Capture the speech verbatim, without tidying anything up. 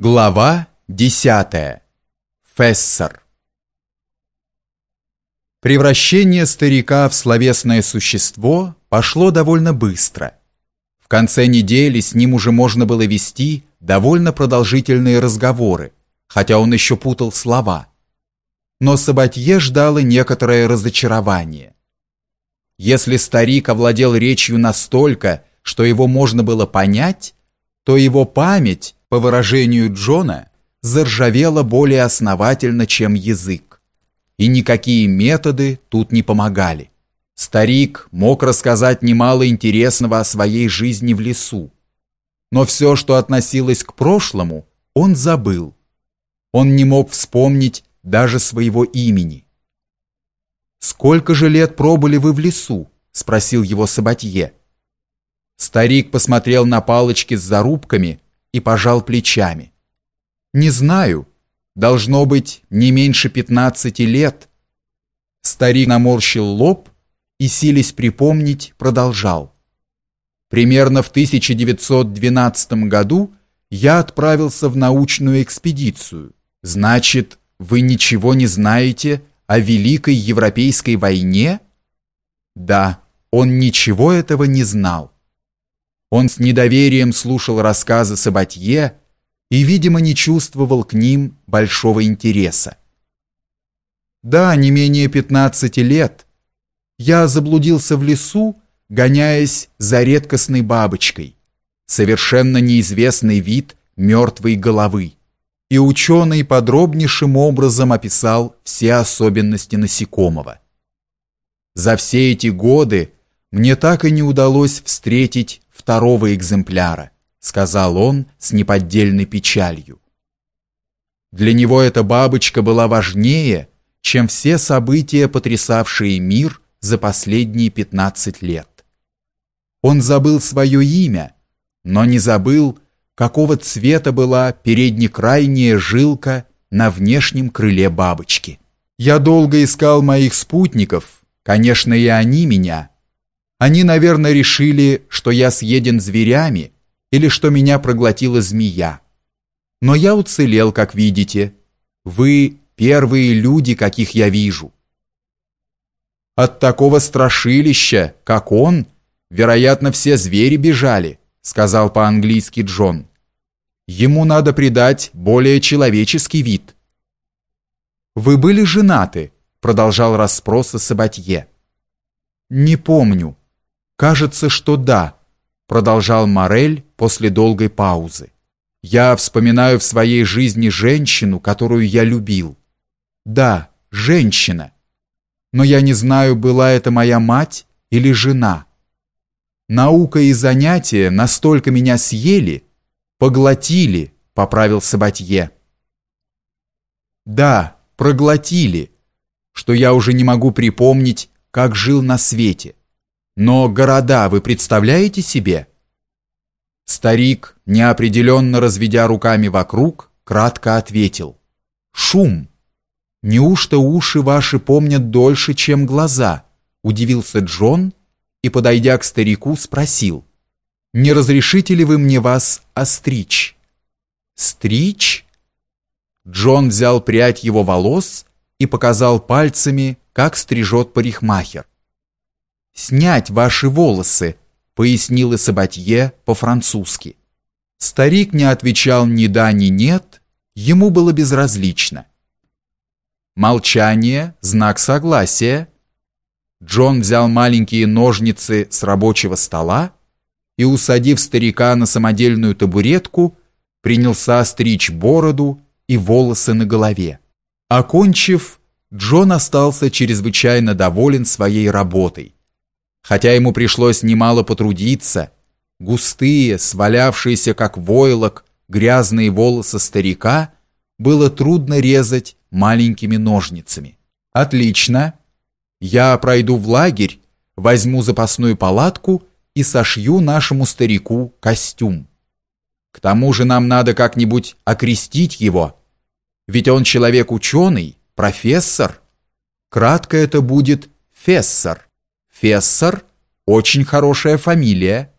Глава десятая. Фессер. Превращение старика в словесное существо пошло довольно быстро. В конце недели с ним уже можно было вести довольно продолжительные разговоры, хотя он еще путал слова. Но Сабатье ждало некоторое разочарование. Если старик овладел речью настолько, что его можно было понять, то его память, по выражению Джона, заржавела более основательно, чем язык. И никакие методы тут не помогали. Старик мог рассказать немало интересного о своей жизни в лесу. Но все, что относилось к прошлому, он забыл. Он не мог вспомнить даже своего имени. «Сколько же лет пробыли вы в лесу?» — спросил его Сабатье. Старик посмотрел на палочки с зарубками и пожал плечами. «Не знаю. Должно быть, не меньше пятнадцати лет». Старик наморщил лоб и, силясь припомнить, продолжал. «Примерно в тысяча девятьсот двенадцатом году я отправился в научную экспедицию. Значит, вы ничего не знаете о Великой Европейской войне?» Да, он ничего этого не знал. Он с недоверием слушал рассказы Сабатье и, видимо, не чувствовал к ним большого интереса. «Да, не менее пятнадцати лет. Я заблудился в лесу, гоняясь за редкостной бабочкой, совершенно неизвестный вид мертвой головы, и ученый подробнейшим образом описал все особенности насекомого. За все эти годы мне так и не удалось встретить второго экземпляра», сказал он с неподдельной печалью. Для него эта бабочка была важнее, чем все события, потрясавшие мир за последние пятнадцать лет. Он забыл свое имя, но не забыл, какого цвета была переднекрайняя жилка на внешнем крыле бабочки. Я долго искал моих спутников, конечно, и они меня. Они, наверное, решили, что я съеден зверями или что меня проглотила змея. Но я уцелел, как видите. Вы первые люди, каких я вижу. От такого страшилища, как он, вероятно, все звери бежали, сказал по-английски Джон. Ему надо придать более человеческий вид. Вы были женаты? Продолжал расспросы Сабатье. Не помню. Кажется, что да, продолжал Моррель после долгой паузы. Я вспоминаю в своей жизни женщину, которую я любил. Да, женщина. Но я не знаю, была это моя мать или жена. Наука и занятия настолько меня съели, поглотили, поправил Сабатье. Да, проглотили, что я уже не могу припомнить, как жил на свете. Но города вы представляете себе? Старик, неопределенно разведя руками вокруг, кратко ответил. Шум. Неужто уши ваши помнят дольше, чем глаза? Удивился Джон и, подойдя к старику, спросил. Не разрешите ли вы мне вас остричь? Стричь? Джон взял прядь его волос и показал пальцами, как стрижет парикмахер. «Снять ваши волосы», — пояснил Сабатье по-французски. Старик не отвечал ни да, ни нет, ему было безразлично. Молчание — знак согласия. Джон взял маленькие ножницы с рабочего стола и, усадив старика на самодельную табуретку, принялся стричь бороду и волосы на голове. Окончив, Джон остался чрезвычайно доволен своей работой. Хотя ему пришлось немало потрудиться, густые, свалявшиеся как войлок, грязные волосы старика было трудно резать маленькими ножницами. «Отлично. Я пройду в лагерь, возьму запасную палатку и сошью нашему старику костюм. К тому же нам надо как-нибудь окрестить его, ведь он человек ученый, профессор. Кратко это будет Фессер. Фессер – очень хорошая фамилия.